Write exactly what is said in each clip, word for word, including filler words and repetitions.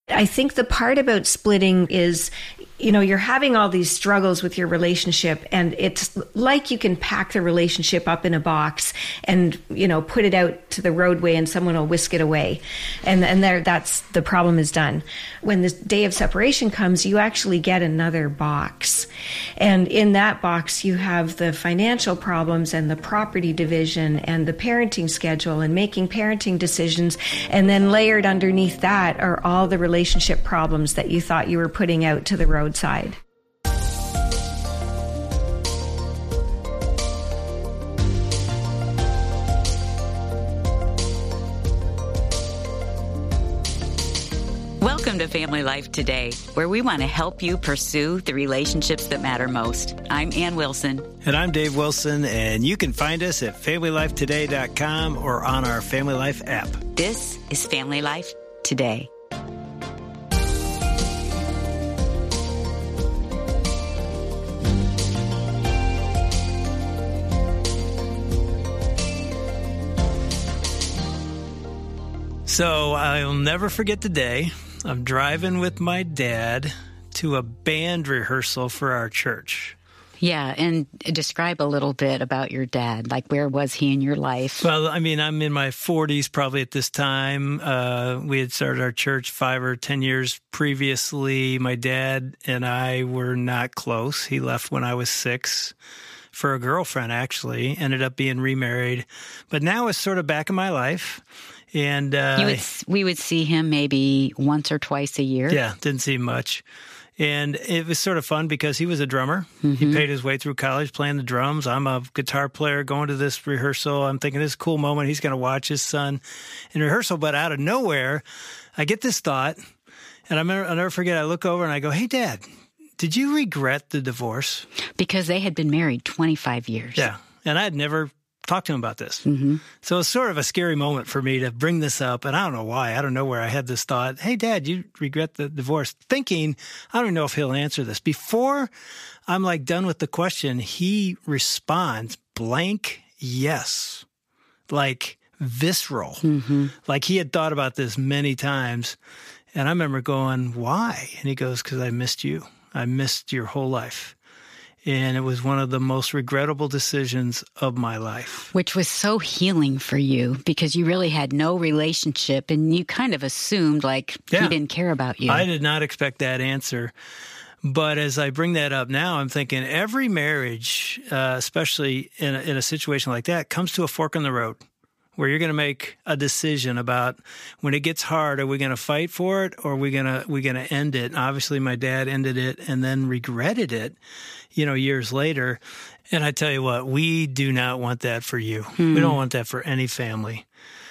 I think the part about splitting is, you know, you're having all these struggles with your relationship, and it's like you can pack the relationship up in a box and, you know, put it out to the roadway and someone will whisk it away. And and there, that's the problem is done. When the day of separation comes, you actually get another box. And in that box, you have the financial problems and the property division and the parenting schedule and making parenting decisions. And then layered underneath that are all the relationship problems that you thought you were putting out to the roadside. Welcome to Family Life Today, where we want to help you pursue the relationships that matter most. I'm Ann Wilson. And I'm Dave Wilson, and you can find us at family life today dot com or on our Family Life app. This is Family Life Today. So I'll never forget the day. I'm driving with my dad to a band rehearsal for our church. Yeah, and describe a little bit about your dad. Like, where was he in your life? Well, I mean, I'm in my forties probably at this time. Uh, we had started our church five or ten years previously. My dad and I were not close. He left when I was six for a girlfriend, actually. Ended up being remarried. But now it's sort of back in my life. And uh, you would, we would see him maybe once or twice a year. Yeah, didn't see much. And it was sort of fun because he was a drummer. Mm-hmm. He paid his way through college playing the drums. I'm a guitar player going to this rehearsal. I'm thinking this is a cool moment. He's going to watch his son in rehearsal. But out of nowhere, I get this thought. And I remember, I'll never forget, I look over and I go, hey, Dad, did you regret the divorce? Because they had been married twenty-five years. Yeah. And I had never talk to him about this. Mm-hmm. So it's sort of a scary moment for me to bring this up. And I don't know why. I don't know where I had this thought. Hey, Dad, you regret the divorce? Thinking, I don't know if he'll answer this. Before I'm like done with the question, he responds blank yes. Like visceral. Mm-hmm. Like he had thought about this many times. And I remember going, why? And he goes, because I missed you. I missed your whole life. And it was one of the most regrettable decisions of my life. Which was so healing for you because you really had no relationship and you kind of assumed like yeah. he didn't care about you. I did not expect that answer. But as I bring that up now, I'm thinking every marriage, uh, especially in a, in a situation like that, comes to a fork in the road where you're going to make a decision about when it gets hard, are we going to fight for it or are we going to we going to end it? And obviously, my dad ended it and then regretted it, you know, years later. And I tell you what, we do not want that for you. Hmm. We don't want that for any family.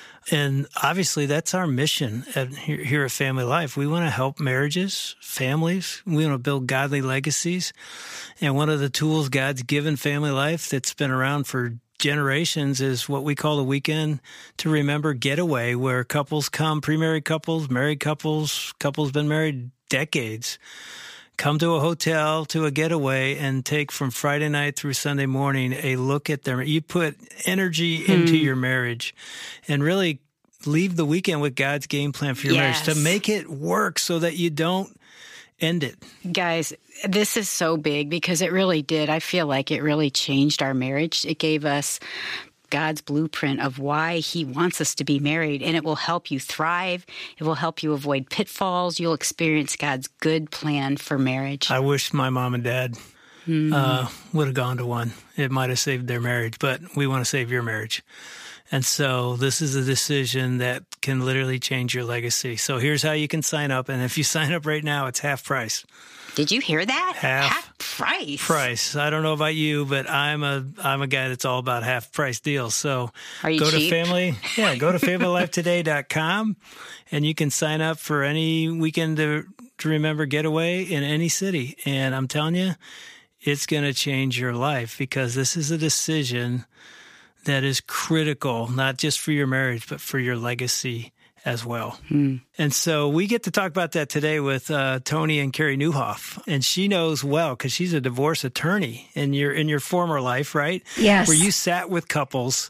And obviously, that's our mission at, here, here at Family Life. We want to help marriages, families. We want to build godly legacies. And one of the tools God's given Family Life that's been around for generations is what we call the Weekend to Remember Getaway, where couples come, pre-married couples, married couples, couples been married decades, come to a hotel, to a getaway, and take from Friday night through Sunday morning a look at their, you put energy hmm. into your marriage and really leave the weekend with God's game plan for your yes. marriage to make it work so that you don't end it. Guys, this is so big because it really did. I feel like it really changed our marriage. It gave us God's blueprint of why he wants us to be married, and it will help you thrive. It will help you avoid pitfalls. You'll experience God's good plan for marriage. I wish my mom and dad mm. uh, would have gone to one. It might have saved their marriage, but we want to save your marriage. And so this is a decision that can literally change your legacy. So here's how you can sign up. And if you sign up right now, it's half price. Did you hear that? Half, half price. Price. I don't know about you, but I'm a I'm a guy that's all about half price deals. So Are you go cheap? to family. Yeah, go to family life today dot com and you can sign up for any Weekend to, to Remember Getaway in any city. And I'm telling you, it's going to change your life because this is a decision that is critical, not just for your marriage, but for your legacy as well. Hmm. And so we get to talk about that today with uh, Tony and Carrie Newhoff. And she knows well because she's a divorce attorney in your in your former life, right? Yes. Where you sat with couples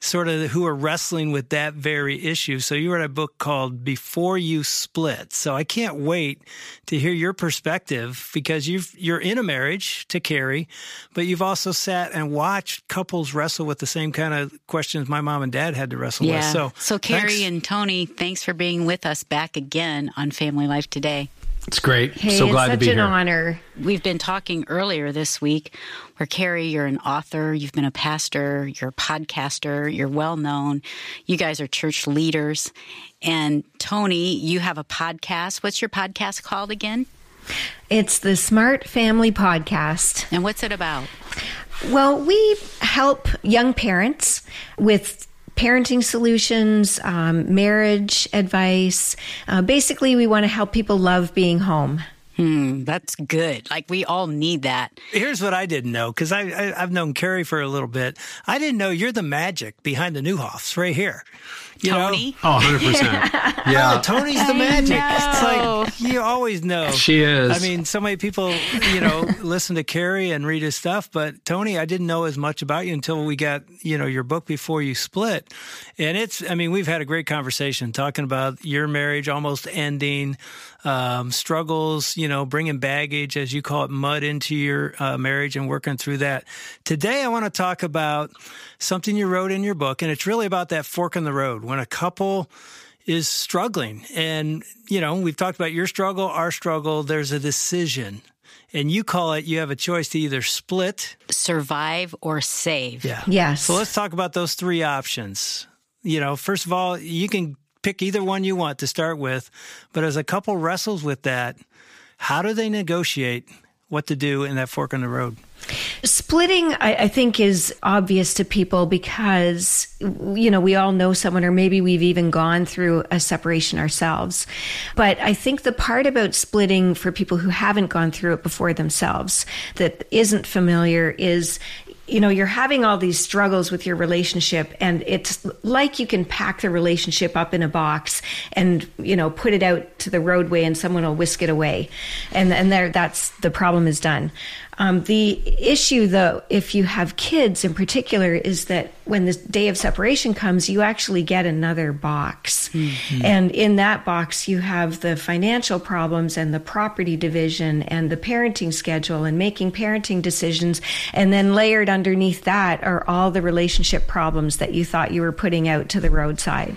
sort of who are wrestling with that very issue. So you wrote a book called Before You Split. So I can't wait to hear your perspective, because you've, you're in a marriage to Carrie, but you've also sat and watched couples wrestle with the same kind of questions my mom and dad had to wrestle yeah. with. So, so Carrie thanks. and Tony, thanks for being with us back again on Family Life Today. It's great. Hey, so glad it's to be such an here. honor. We've been talking earlier this week where, Carrie, you're an author, you've been a pastor, you're a podcaster, you're well-known. You guys are church leaders. And Tony, you have a podcast. What's your podcast called again? It's the Smart Family Podcast. And what's it about? Well, we help young parents with parenting solutions, um, marriage advice. Uh, basically, we want to help people love being home. Hmm, that's good. Like, we all need that. Here's what I didn't know, because I, I, I've known Carrie for a little bit. I didn't know you're the magic behind the Newhoffs right here. You Tony? know? Oh, one hundred percent. Yeah. Oh, Tony's the magic. know. It's like, you always know. She is. I mean, so many people, you know, listen to Carrie and read his stuff, but Tony, I didn't know as much about you until we got, you know, your book Before You Split. And it's, I mean, we've had a great conversation talking about your marriage almost ending, um, struggles, you know, bringing baggage, as you call it, mud into your uh, marriage and working through that. Today, I want to talk about something you wrote in your book, and it's really about that fork in the road when a couple is struggling. And, you know, we've talked about your struggle, our struggle. There's a decision, and you call it, you have a choice to either split, Survive or save. yeah. Yes. So let's talk about those three options. You know, first of all, you can pick either one you want to start with, but as a couple wrestles with that, how do they negotiate what to do in that fork in the road? Splitting, I, I think, is obvious to people because, you know, we all know someone, or maybe we've even gone through a separation ourselves. But I think the part about splitting for people who haven't gone through it before themselves, that isn't familiar, is, you know, you're having all these struggles with your relationship, and it's like you can pack the relationship up in a box and, you know, put it out to the roadway and someone will whisk it away. And, and there, that's, the problem is done. Um, the issue, though, if you have kids in particular, is that when the day of separation comes, you actually get another box. Mm-hmm. And in that box, you have the financial problems and the property division and the parenting schedule and making parenting decisions. And then layered underneath that are all the relationship problems that you thought you were putting out to the roadside.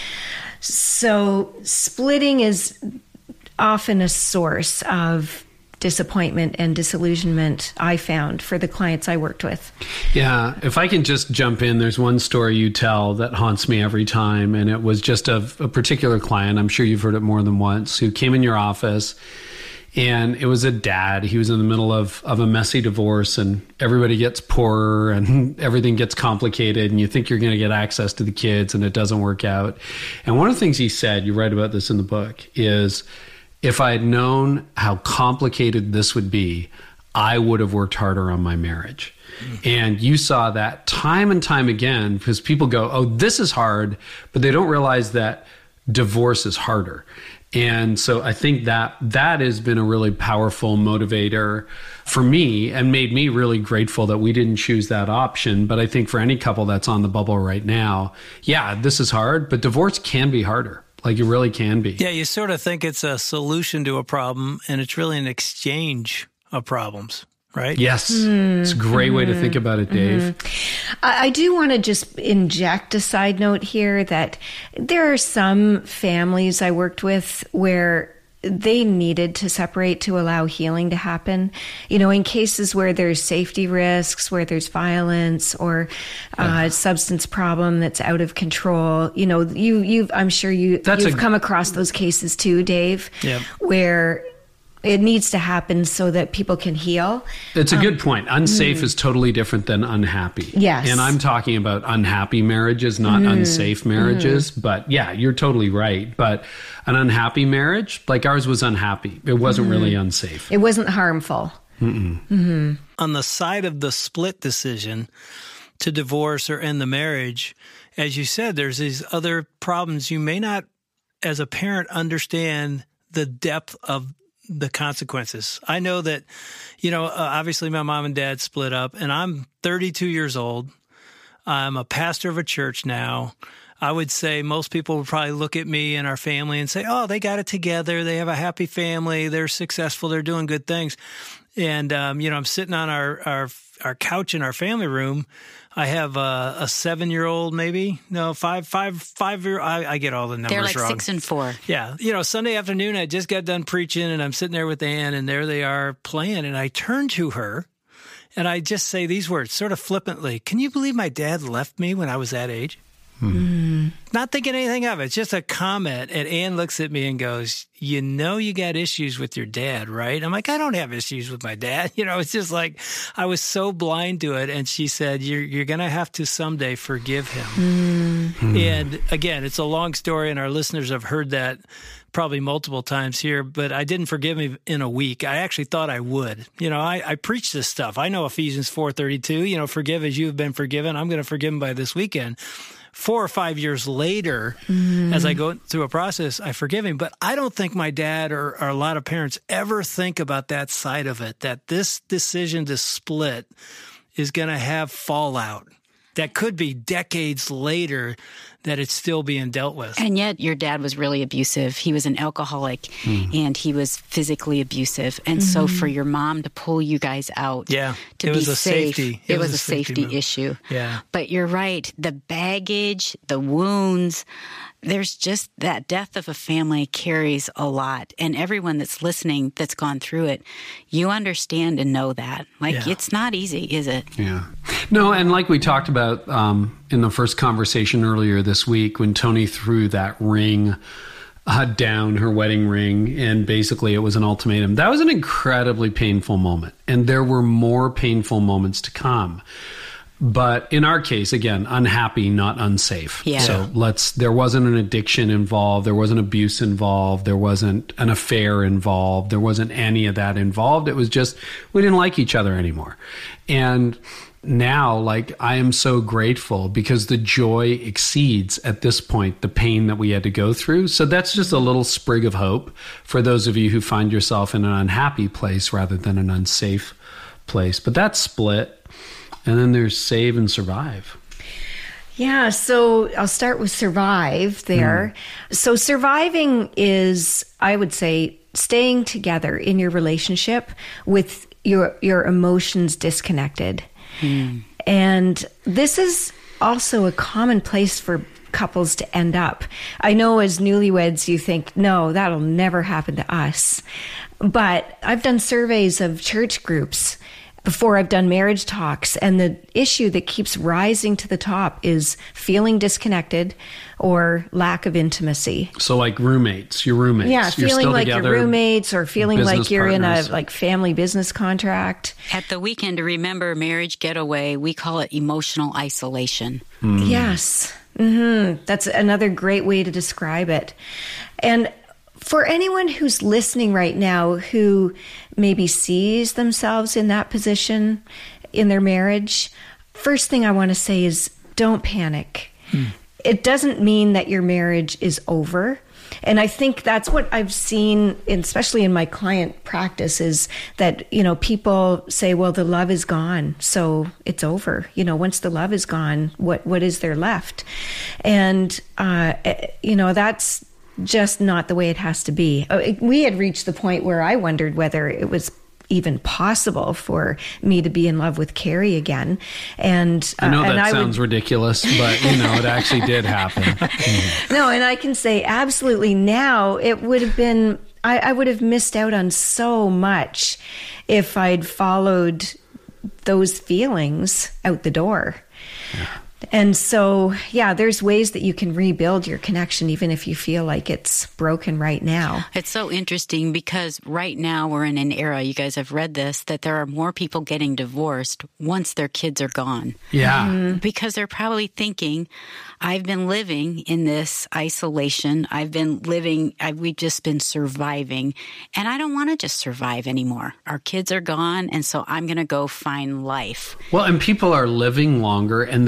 So splitting is often a source of disappointment and disillusionment, I found, for the clients I worked with. Yeah, if I can just jump in, there's one story you tell that haunts me every time, and it was just of a particular client, I'm sure you've heard it more than once, who came in your office, and it was a dad. He was in the middle of, of a messy divorce, and everybody gets poorer, and everything gets complicated, and you think you're going to get access to the kids, and it doesn't work out. And one of the things he said, you write about this in the book, is, if I had known how complicated this would be, I would have worked harder on my marriage. Mm-hmm. And you saw that time and time again, because people go, oh, this is hard, but they don't realize that divorce is harder. And so I think that that has been a really powerful motivator for me and made me really grateful that we didn't choose that option. But I think for any couple that's on the bubble right now, yeah, this is hard, but divorce can be harder. Like, it really can be. Yeah, you sort of think it's a solution to a problem, and it's really an exchange of problems, right? Yes. Mm-hmm. It's a great way to think about it, Dave. Mm-hmm. I, I do want to just inject a side note here that there are some families I worked with where they needed to separate to allow healing to happen. You know, in cases where there's safety risks, where there's violence or uh, yeah. substance problem that's out of control. You know, you, you've, I'm sure you, that's you've a, come across those cases too, Dave, yeah. where it needs to happen so that people can heal. It's a um, good point. Unsafe mm. is totally different than unhappy. Yes. And I'm talking about unhappy marriages, not mm. unsafe marriages. Mm. But yeah, you're totally right. But an unhappy marriage, like ours was unhappy. It wasn't mm. really unsafe. It wasn't harmful. Mm-hmm. On the side of the split decision to divorce or end the marriage, as you said, there's these other problems. You may not, as a parent, understand the depth of the consequences. I know that, you know, uh, obviously my mom and dad split up, and I'm thirty-two years old. I'm a pastor of a church now. I would say most people would probably look at me and our family and say, oh, they got it together. They have a happy family. They're successful. They're doing good things. And, um, you know, I'm sitting on our, our, our couch in our family room. I have a, a seven-year-old, maybe. No, five, five, five-year. I, I get all the numbers wrong. They're like wrong. six and four. Yeah. You know, Sunday afternoon, I just got done preaching, and I'm sitting there with Ann, and there they are playing. And I turn to her, and I just say these words, sort of flippantly, can you believe my dad left me when I was that age? Hmm. Not thinking anything of it. It's just a comment. And Ann looks at me and goes, you know you got issues with your dad, right? I'm like, I don't have issues with my dad. You know, it's just like I was so blind to it. And she said, you're, you're going to have to someday forgive him. Mm. And again, it's a long story, and our listeners have heard that probably multiple times here, but I didn't forgive him in a week. I actually thought I would. You know, I, I preach this stuff. I know Ephesians four thirty-two, you know, forgive as you have been forgiven. I'm going to forgive him by this weekend. Four or five years later, mm. as I go through a process, I forgive him. But I don't think my dad or, or a lot of parents ever think about that side of it, that this decision to split is going to have fallout that could be decades later that it's still being dealt with. And yet your dad was really abusive. He was an alcoholic, mm. and he was physically abusive. And mm-hmm. so for your mom to pull you guys out yeah, to it be was a safe, safety. It, it was, was a safety, safety issue. Yeah. But you're right. The baggage, the wounds, there's just that death of a family carries a lot. And everyone that's listening that's gone through it, you understand and know that. Like, yeah. It's not easy, is it? Yeah. No, and like we talked about um, in the first conversation earlier this week, when Tony threw that ring uh, down, her wedding ring, and basically it was an ultimatum, that was an incredibly painful moment. And there were more painful moments to come. But in our case, again, unhappy, not unsafe. Yeah. So let's, there wasn't an addiction involved. There wasn't abuse involved. There wasn't an affair involved. There wasn't any of that involved. It was just, we didn't like each other anymore. And now, like, I am so grateful because the joy exceeds at this point the pain that we had to go through. So that's just a little sprig of hope for those of you who find yourself in an unhappy place rather than an unsafe place. But that's split. And then there's save and survive. Yeah, so I'll start with survive there. Mm. So surviving is, I would say, staying together in your relationship with your your emotions disconnected. Mm. And this is also a common place for couples to end up. I know as newlyweds you think, no, that'll never happen to us. But I've done surveys of church groups before I've done marriage talks, and the issue that keeps rising to the top is feeling disconnected or lack of intimacy. So like roommates, your roommates. Yeah, you're feeling still like together, your roommates, or feeling like you're partners. in a like family business contract. At the weekend to remember marriage getaway, we call it emotional isolation. Mm. Yes. Mm-hmm. That's another great way to describe it. And for anyone who's listening right now who maybe sees themselves in that position in their marriage, first thing I want to say is don't panic. Hmm. It doesn't mean that your marriage is over. And I think that's what I've seen, especially in my client practice, is that, you know, people say, well, the love is gone, so it's over. You know, once the love is gone, what what is there left? And, uh, you know, that's just not the way it has to be. We had reached the point where I wondered whether it was even possible for me to be in love with Carrie again. And uh, I know that and I sounds would... ridiculous, but you know, it actually did happen. Mm. No, and I can say absolutely now it would have been, I, I would have missed out on so much if I'd followed those feelings out the door. Yeah. And so, yeah, there's ways that you can rebuild your connection even if you feel like it's broken right now. It's so interesting because right now we're in an era, you guys have read this, that there are more people getting divorced once their kids are gone. Yeah. Mm-hmm. Because they're probably thinking, I've been living in this isolation. I've been living, I've, we've just been surviving. And I don't want to just survive anymore. Our kids are gone, and so I'm going to go find life. Well, and people are living longer and they feel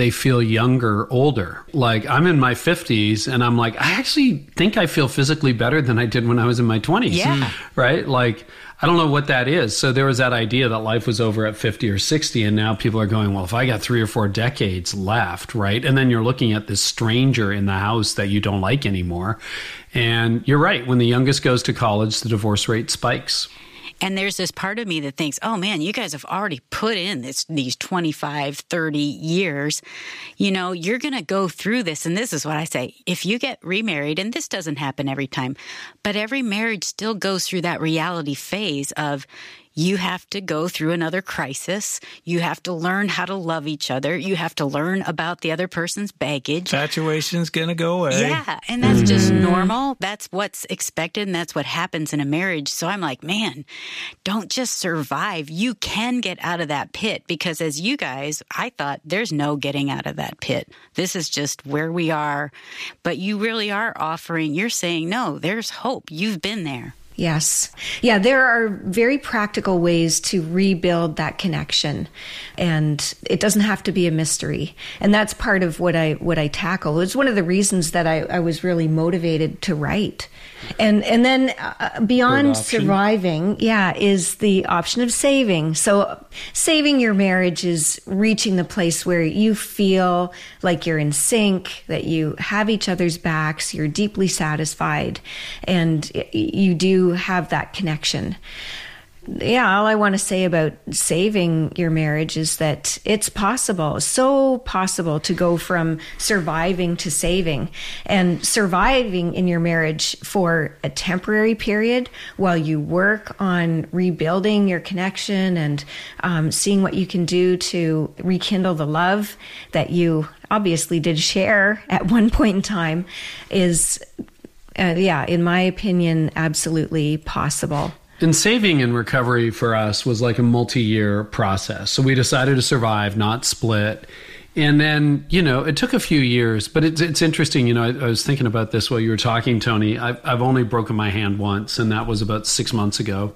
feel younger, older. Like I'm in my fifties and I'm like, I actually think I feel physically better than I did when I was in my twenties. Yeah. Right? Like, I don't know what that is. So there was that idea that life was over at fifty or sixty. And now people are going, well, if I got three or four decades left, right? And then you're looking at this stranger in the house that you don't like anymore. And you're right. When the youngest goes to college, the divorce rate spikes. And there's this part of me that thinks, oh man, you guys have already put in this, these twenty-five, thirty years. You know, you're going to go through this. And this is what I say. If you get remarried, and this doesn't happen every time, but every marriage still goes through that reality phase of you have to go through another crisis. You have to learn how to love each other. You have to learn about the other person's baggage. Infatuation's going to go away. Yeah, and that's mm-hmm. just normal. That's what's expected, and that's what happens in a marriage. So I'm like, man, don't just survive. You can get out of that pit because as you guys, I thought there's no getting out of that pit. This is just where we are. But you really are offering, you're saying, no, there's hope. You've been there. Yes. Yeah, there are very practical ways to rebuild that connection. And it doesn't have to be a mystery. And that's part of what I what I tackle. It's one of the reasons that I, I was really motivated to write. And and then uh, beyond surviving, yeah, is the option of saving. So saving your marriage is reaching the place where you feel like you're in sync, that you have each other's backs, you're deeply satisfied, and you do have that connection. Yeah, all I want to say about saving your marriage is that it's possible, so possible to go from surviving to saving. And surviving in your marriage for a temporary period while you work on rebuilding your connection and um, seeing what you can do to rekindle the love that you obviously did share at one point in time is, uh, yeah, in my opinion, absolutely possible. And saving and recovery for us was like a multi-year process. So we decided to survive, not split. And then, you know, it took a few years, but it's it's interesting. You know, I, I was thinking about this while you were talking, Tony. I've, I've only broken my hand once, and that was about six months ago.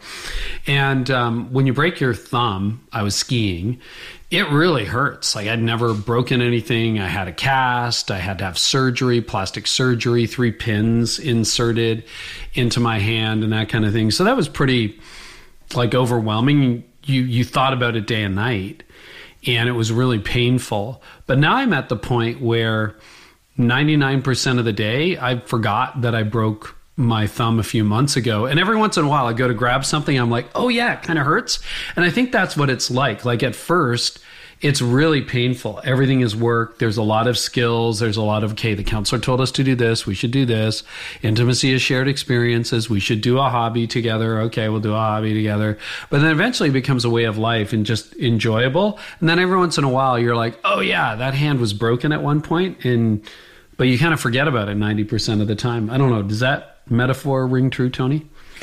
And um, when you break your thumb, I was skiing, it really hurts. Like I'd never broken anything. I had a cast. I had to have surgery, plastic surgery, three pins inserted into my hand and that kind of thing. So that was pretty like overwhelming. You you thought about it day and night. And it was really painful. But now I'm at the point where ninety-nine percent of the day, I forgot that I broke my thumb a few months ago. And every once in a while, I go to grab something. I'm like, oh, yeah, it kind of hurts. And I think that's what it's like. Like at first, it's really painful. Everything is work. There's a lot of skills. There's a lot of, okay, the counselor told us to do this. We should do this. Intimacy is shared experiences. We should do a hobby together. Okay, we'll do a hobby together. But then eventually it becomes a way of life and just enjoyable. And then every once in a while, you're like, oh, yeah, that hand was broken at one point, and but you kind of forget about it ninety percent of the time. I don't know. Does that metaphor ring true, Tony?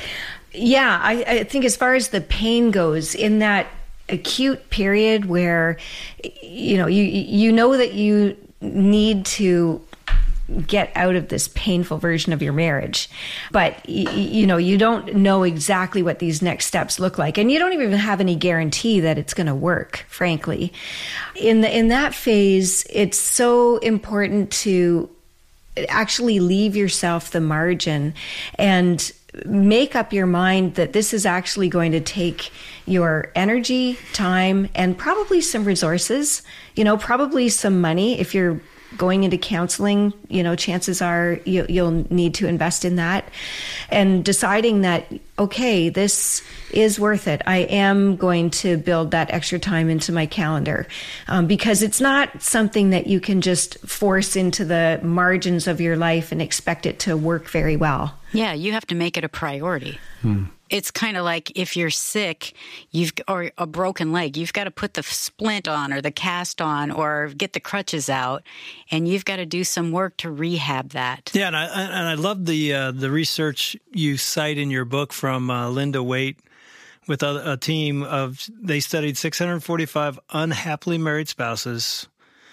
Yeah, I, I think as far as the pain goes, in that acute period where you know you you know that you need to get out of this painful version of your marriage, but y- you know you don't know exactly what these next steps look like, and you don't even have any guarantee that it's going to work, frankly. In the in that phase, it's so important to actually leave yourself the margin and make up your mind that this is actually going to take your energy, time, and probably some resources, you know, probably some money. If you're going into counseling, you know, chances are you, you'll need to invest in that, and deciding that, okay, this is worth it. I am going to build that extra time into my calendar, um, because it's not something that you can just force into the margins of your life and expect it to work very well. Yeah, you have to make it a priority. Hmm. It's kind of like if you're sick, you've or a broken leg, you've got to put the splint on or the cast on or get the crutches out, and you've got to do some work to rehab that. Yeah, and I and I love the uh, the research you cite in your book from uh, Linda Waite with a, a team of, they studied six hundred forty-five unhappily married spouses,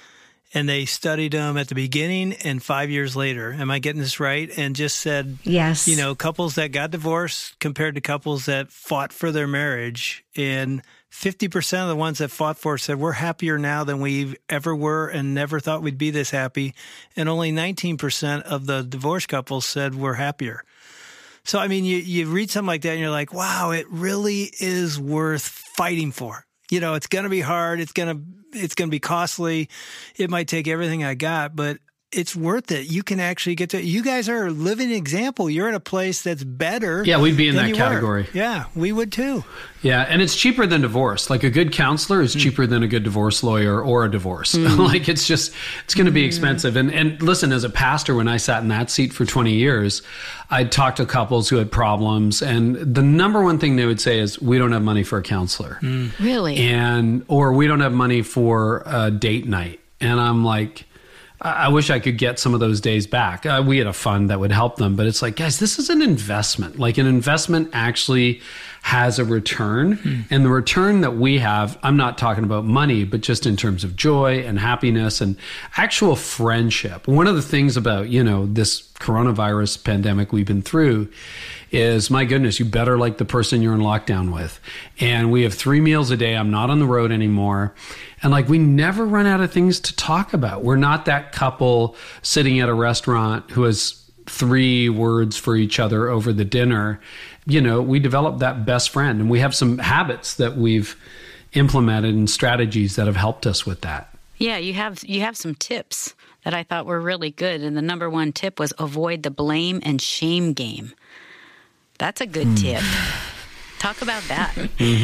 and they studied them at the beginning and five years later. Am I getting this right? And just said, yes, you know, couples that got divorced compared to couples that fought for their marriage, and fifty percent of the ones that fought for it said, we're happier now than we ever were and never thought we'd be this happy. And only nineteen percent of the divorced couples said we're happier. So, I mean, you, you read something like that and you're like, wow, it really is worth fighting for. You know, it's going to be hard. It's going to, it's going to be costly. It might take everything I got, but it's worth it. You can actually get to, you guys are a living example. You're in a place that's better. Yeah, we'd be in that category. Were. Yeah, we would too. Yeah, and it's cheaper than divorce. Like a good counselor is mm. cheaper than a good divorce lawyer or a divorce. Mm. Like it's just, it's going to be mm. expensive. And and listen, as a pastor, when I sat in that seat for twenty years, I'd talk to couples who had problems. And the number one thing they would say is, we don't have money for a counselor. Mm. Really? And, or we don't have money for a date night. And I'm like, I wish I could get some of those days back. Uh, we had a fund that would help them, but it's like, guys, this is an investment. Like an investment actually has a return. Mm. And the return that we have, I'm not talking about money, but just in terms of joy and happiness and actual friendship. One of the things about, you know, this coronavirus pandemic we've been through is, my goodness, you better like the person you're in lockdown with. And we have three meals a day. I'm not on the road anymore. And like, we never run out of things to talk about. We're not that couple sitting at a restaurant who has three words for each other over the dinner. You know, we developed that best friend, and we have some habits that we've implemented and strategies that have helped us with that. Yeah, you have you have some tips that I thought were really good. And the number one tip was avoid the blame and shame game. That's a good mm. tip. Talk about that.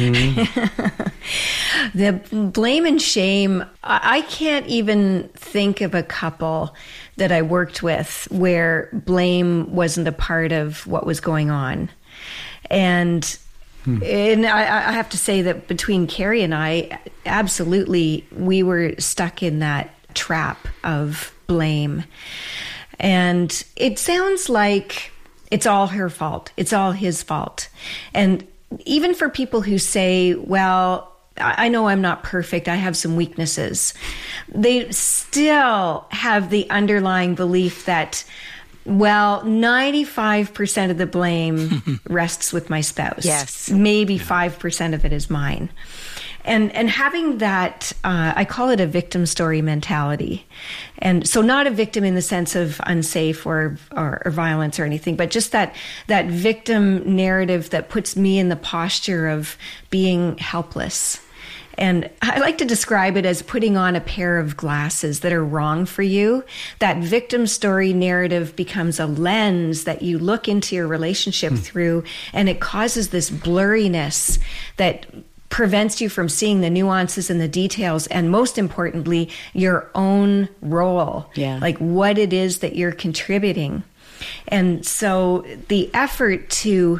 Mm-hmm. The blame and shame, I can't even think of a couple that I worked with where blame wasn't a part of what was going on. And hmm. and I, I have to say that between Carrie and I, absolutely, we were stuck in that trap of blame. And it sounds like it's all her fault. It's all his fault. And even for people who say, well, I know I'm not perfect, I have some weaknesses, they still have the underlying belief that, well, ninety-five percent of the blame rests with my spouse. Yes. Maybe yeah. five percent of it is mine. And and having that, uh, I call it a victim story mentality. And so not a victim in the sense of unsafe or, or, or violence or anything, but just that that victim narrative that puts me in the posture of being helpless. And I like to describe it as putting on a pair of glasses that are wrong for you. That victim story narrative becomes a lens that you look into your relationship mm. through, and it causes this blurriness that prevents you from seeing the nuances and the details, and most importantly, your own role, yeah. like what it is that you're contributing. And so the effort to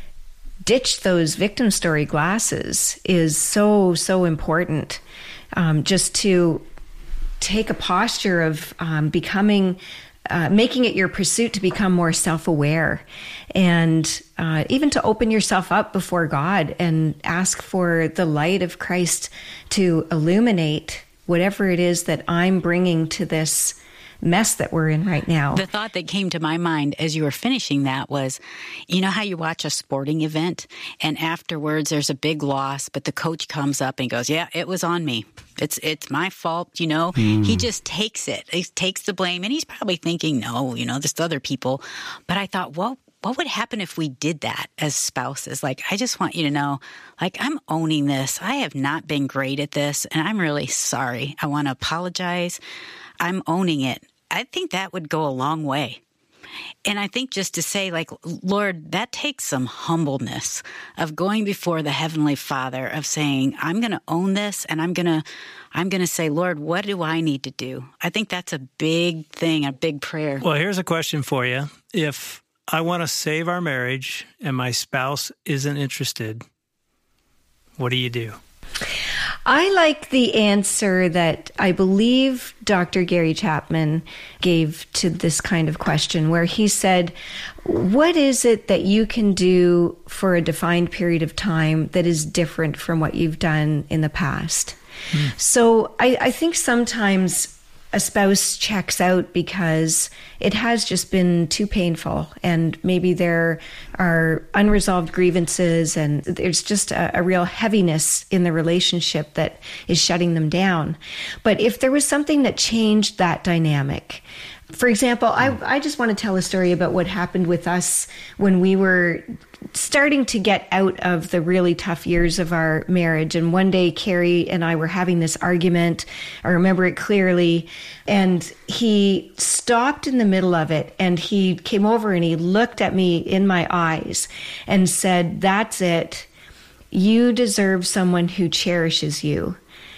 ditch those victim story glasses is so, so important. Um, just to take a posture of um, becoming, uh, making it your pursuit to become more self-aware, and uh, even to open yourself up before God and ask for the light of Christ to illuminate whatever it is that I'm bringing to this mess that we're in right now. The thought that came to my mind as you were finishing that was, you know how you watch a sporting event and afterwards there's a big loss, but the coach comes up and goes, yeah, it was on me. It's it's my fault, you know. Mm. He just takes it. He takes the blame, and he's probably thinking, no, you know, there's other people. But I thought, well, what would happen if we did that as spouses? Like, I just want you to know, like, I'm owning this. I have not been great at this, and I'm really sorry. I want to apologize. I'm owning it. I think that would go a long way. And I think just to say, like, Lord, that takes some humbleness of going before the Heavenly Father, of saying, I'm going to own this, and I'm going to, I'm going to say, Lord, what do I need to do? I think that's a big thing, a big prayer. Well, here's a question for you. If I want to save our marriage and my spouse isn't interested, what do you do? I like the answer that I believe Doctor Gary Chapman gave to this kind of question, where he said, what is it that you can do for a defined period of time that is different from what you've done in the past? Mm. So I, I think sometimes a spouse checks out because it has just been too painful, and maybe there are unresolved grievances, and there's just a, a real heaviness in the relationship that is shutting them down. But if there was something that changed that dynamic, for example, I, I just want to tell a story about what happened with us when we were starting to get out of the really tough years of our marriage. And one day, Carrie and I were having this argument. I remember it clearly. And he stopped in the middle of it, and he came over and he looked at me in my eyes and said, "That's it. You deserve someone who cherishes you.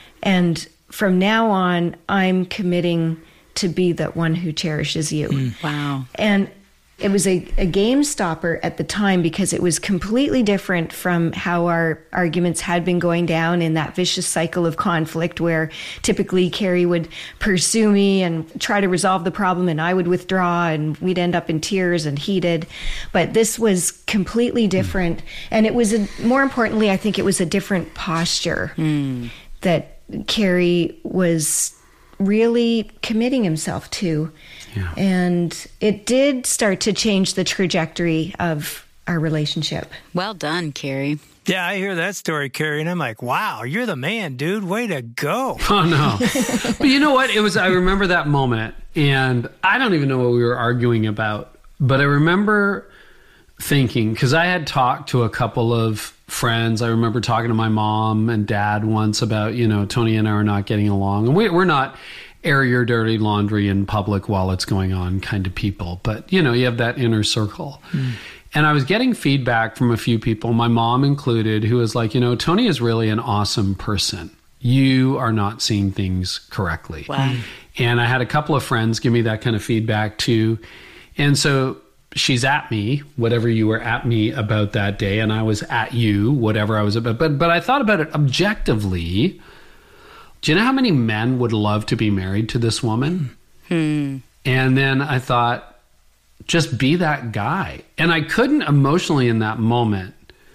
And from now on, I'm committing to be that one who cherishes you." Mm. Wow. And it was a, a game stopper at the time, because it was completely different from how our arguments had been going down in that vicious cycle of conflict, where typically Carrie would pursue me and try to resolve the problem, and I would withdraw, and we'd end up in tears and heated. But this was completely different. Mm. And it was, a, more importantly, I think it was a different posture mm. that Carrie was really committing himself to. Yeah. And it did start to change the trajectory of our relationship. Well done, Carrie. Yeah, I hear that story, Carrie, and I'm like, wow, you're the man, dude. Way to go. Oh, no. But you know what? It was, I remember that moment, and I don't even know what we were arguing about, but I remember thinking, because I had talked to a couple of friends. I remember talking to my mom and dad once about, you know, Tony and I are not getting along. And we, we're not air your dirty laundry in public while it's going on kind of people. But, you know, you have that inner circle. Mm. And I was getting feedback from a few people, my mom included, who was like, you know, Tony is really an awesome person. You are not seeing things correctly. Wow. And I had a couple of friends give me that kind of feedback too. And so she's at me, whatever you were at me about that day, and I was at you, whatever I was about. But but I thought about it objectively. Do you know how many men would love to be married to this woman? Hmm. And then I thought, just be that guy. And I couldn't emotionally in that moment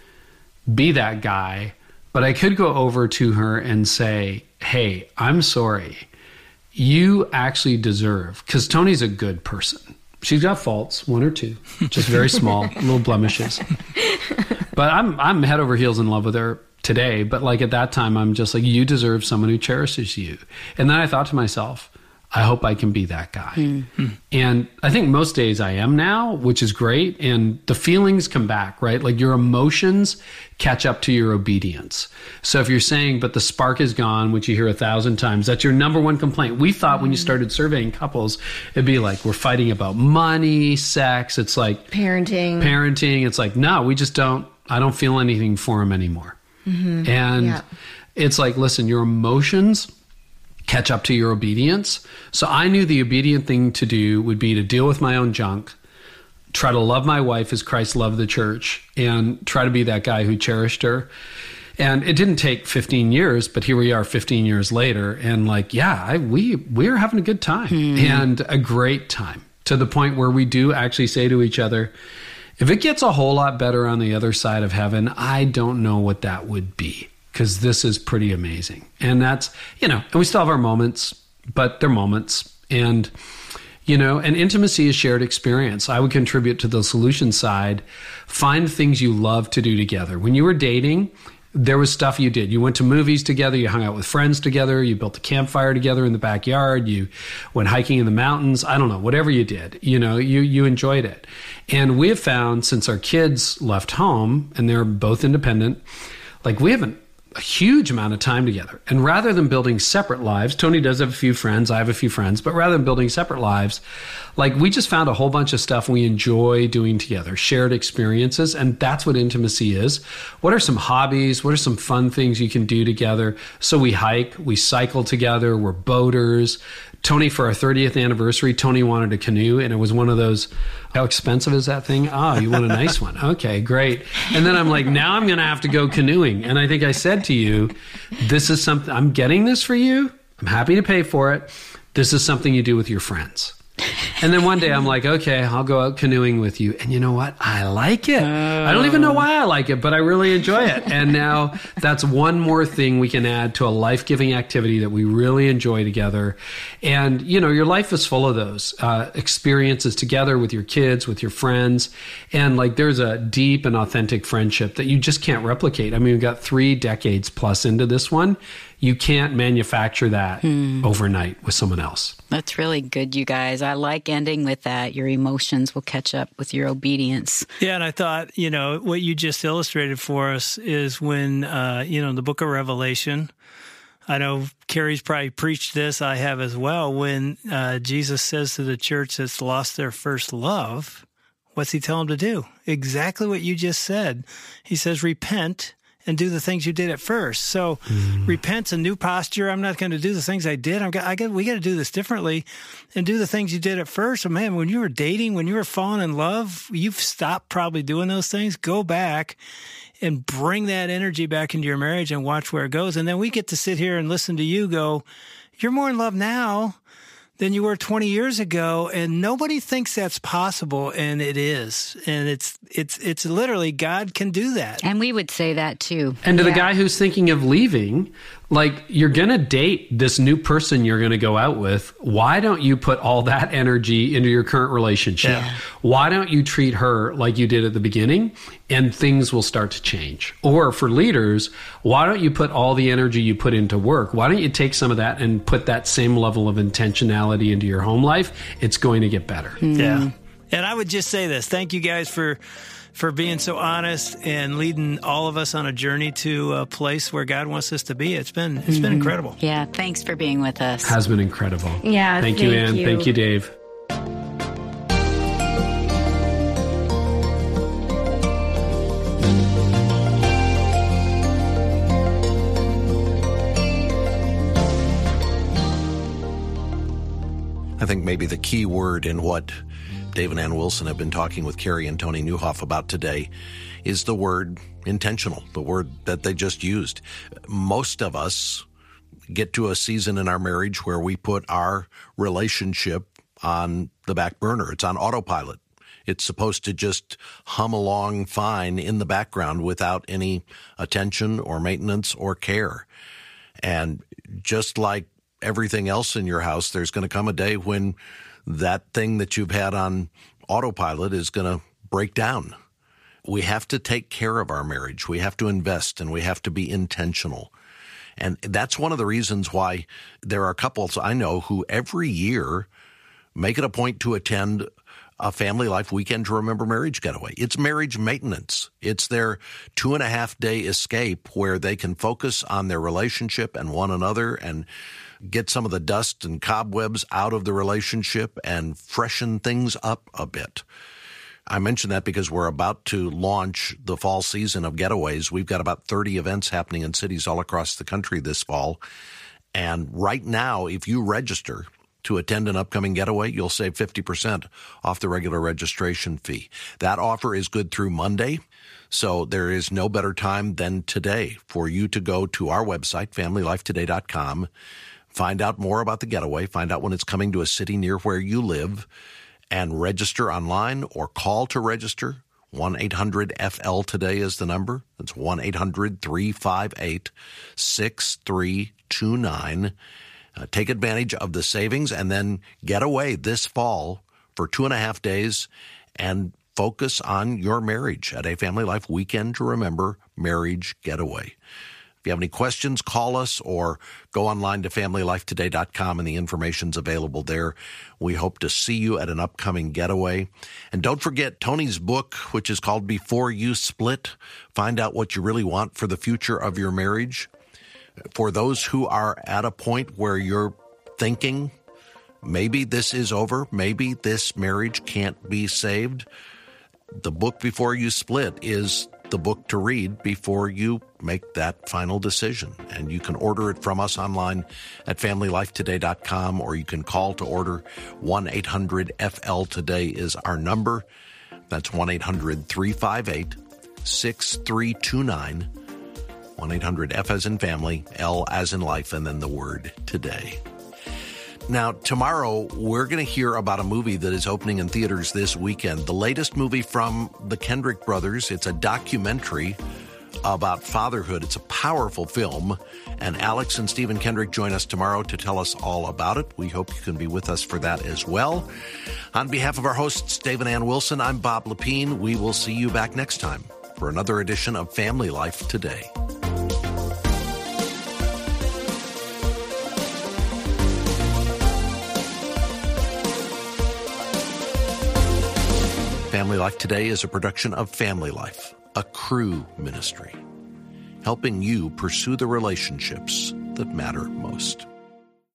be that guy, but I could go over to her and say, hey, I'm sorry. You actually deserve, because Tony's a good person. She's got faults, one or two, just very small, little blemishes. But I'm I'm head over heels in love with her today. But like at that time, I'm just like, you deserve someone who cherishes you. And then I thought to myself, I hope I can be that guy. Mm-hmm. And I think most days I am now, which is great. And the feelings come back, right? Like your emotions catch up to your obedience. So if you're saying, but the spark is gone, which you hear a thousand times, that's your number one complaint. We thought mm-hmm. when you started surveying couples, it'd be like, we're fighting about money, sex. It's like parenting, parenting. It's like, no, we just don't, I don't feel anything for him anymore. Mm-hmm. And yeah. It's like, listen, your emotions catch up to your obedience. So I knew the obedient thing to do would be to deal with my own junk, try to love my wife as Christ loved the church, and try to be that guy who cherished her. And it didn't take fifteen years, but here we are fifteen years later. And like, yeah, I, we, we're having a good time mm. and a great time, to the point where we do actually say to each other, if it gets a whole lot better on the other side of heaven, I don't know what that would be, because this is pretty amazing. And that's, you know, and we still have our moments, but they're moments. And, you know, and intimacy is shared experience. I would contribute to the solution side. Find things you love to do together. When you were dating, there was stuff you did. You went to movies together. You hung out with friends together. You built a campfire together in the backyard. You went hiking in the mountains. I don't know, whatever you did, you know, you, you enjoyed it. And we have found, since our kids left home and they're both independent, like we haven't a huge amount of time together. And rather than building separate lives, Tony does have a few friends, I have a few friends, but rather than building separate lives, like we just found a whole bunch of stuff we enjoy doing together, shared experiences. And that's what intimacy is. What are some hobbies? What are some fun things you can do together? So we hike, we cycle together, we're boaters. Tony, for our thirtieth anniversary, Tony wanted a canoe, and it was one of those, how expensive is that thing? Oh, you want a nice one. Okay, great. And then I'm like, now I'm going to have to go canoeing. And I think I said to you, this is something, I'm getting this for you. I'm happy to pay for it. This is something you do with your friends. And then one day I'm like, okay, I'll go out canoeing with you. And you know what? I like it. Oh. I don't even know why I like it, but I really enjoy it. And now that's one more thing we can add to a life-giving activity that we really enjoy together. And, you know, your life is full of those uh, experiences together with your kids, with your friends. And like there's a deep and authentic friendship that you just can't replicate. I mean, we've got three decades plus into this one. You can't manufacture that hmm. overnight with someone else. That's really good, you guys. I like ending with that. Your emotions will catch up with your obedience. Yeah, and I thought, you know, what you just illustrated for us is when, uh, you know, the book of Revelation, I know Carrie's probably preached this, I have as well, when uh, Jesus says to the church that's lost their first love, what's he tell them to do? Exactly what you just said. He says, repent and do the things you did at first. So mm. repent's a new posture. I'm not going to do the things I did. I'm got, I got, we got to do this differently and do the things you did at first. So man, when you were dating, when you were falling in love, you've stopped probably doing those things. Go back and bring that energy back into your marriage and watch where it goes. And then we get to sit here and listen to you go, you're more in love now than you were twenty years ago, and nobody thinks that's possible, and it is. And it's it's it's literally God can do that. And we would say that too. And to yeah. the guy who's thinking of leaving, like you're going to date this new person you're going to go out with. Why don't you put all that energy into your current relationship? Yeah. Why don't you treat her like you did at the beginning, and things will start to change? Or for leaders, why don't you put all the energy you put into work? Why don't you take some of that and put that same level of intentionality into your home life? It's going to get better. Mm. Yeah. And I would just say this. Thank you guys for for being so honest and leading all of us on a journey to a place where God wants us to be. It's been it's mm-hmm. been incredible. Yeah, thanks for being with us. Has been incredible. Yeah, thank, thank you, Ann. you. Thank you, Dave. I think maybe the key word in what Dave and Ann Wilson have been talking with Carrie and Tony Nieuwhof about today is the word intentional, the word that they just used. Most of us get to a season in our marriage where we put our relationship on the back burner. It's on autopilot. It's supposed to just hum along fine in the background without any attention or maintenance or care. And just like everything else in your house, there's going to come a day when that thing that you've had on autopilot is going to break down. We have to take care of our marriage. We have to invest, and we have to be intentional. And that's one of the reasons why there are couples I know who every year make it a point to attend a Family Life Weekend to Remember Marriage getaway. It's marriage maintenance. It's their two and a half day escape where they can focus on their relationship and one another and get some of the dust and cobwebs out of the relationship and freshen things up a bit. I mention that because we're about to launch the fall season of getaways. We've got about thirty events happening in cities all across the country this fall. And right now, if you register to attend an upcoming getaway, you'll save fifty percent off the regular registration fee. That offer is good through Monday. So there is no better time than today for you to go to our website, family life today dot com. Find out more about the getaway, find out when it's coming to a city near where you live, and register online or call to register. one eight hundred F L today is the number. That's one eight hundred three five eight six three two nine. Uh, take advantage of the savings and then get away this fall for two and a half days and focus on your marriage at a Family Life Weekend to Remember Marriage Getaway. If you have any questions, call us or go online to family life today dot com and the information's available there. We hope to see you at an upcoming getaway. And don't forget Tony's book, which is called Before You Split. Find out what you really want for the future of your marriage. For those who are at a point where you're thinking, maybe this is over, maybe this marriage can't be saved, the book Before You Split is the book to read before you make that final decision. And you can order it from us online at family life today dot com, or you can call to order. one eight hundred F L today is our number. That's one eight hundred three five eight six three two nine. one eight hundred F as in family, L as in life, and then the word today. Now, tomorrow, we're going to hear about a movie that is opening in theaters this weekend. The latest movie from the Kendrick brothers. It's a documentary about fatherhood. It's a powerful film. And Alex and Stephen Kendrick join us tomorrow to tell us all about it. We hope you can be with us for that as well. On behalf of our hosts, Dave and Ann Wilson, I'm Bob Lepine. We will see you back next time for another edition of Family Life Today. Family Life Today is a production of Family Life, a Cru ministry, helping you pursue the relationships that matter most.